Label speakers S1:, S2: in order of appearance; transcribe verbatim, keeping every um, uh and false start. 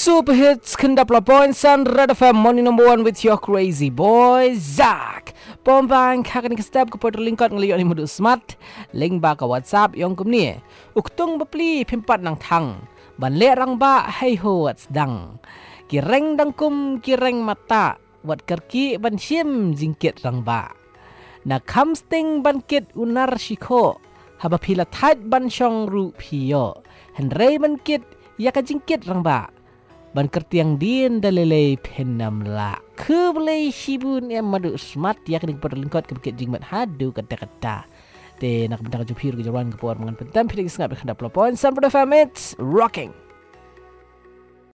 S1: Super hits Kendap Lapoin Sun Red F M Morning number one with your crazy boy Zach. Pombang kakani ke step kepada lingkot ngeliat ni mudu smart. Link ba ke WhatsApp yang kum ni. Uktung bepli pimpat nang thang. Ban le rang ba hai ho wat sedang. Kireng dangkum kireng mata. Wat kerki ban shim jingkit rang ba. Na kam sting ban kit unar shiko. Haba pila tait ban shong ru piyo. Henrei ban kit ya ka jingkit rang ba. Ban kertiang din dalilay penam la. Kubelay shibun yang madu smart ya kening perlingkot kebukit jingmat hadu kata-kata. De nak bentang jupir kejaruan kepuar mengan pentam pilih sengat berkendap lopon. Sampai the family, it's rocking.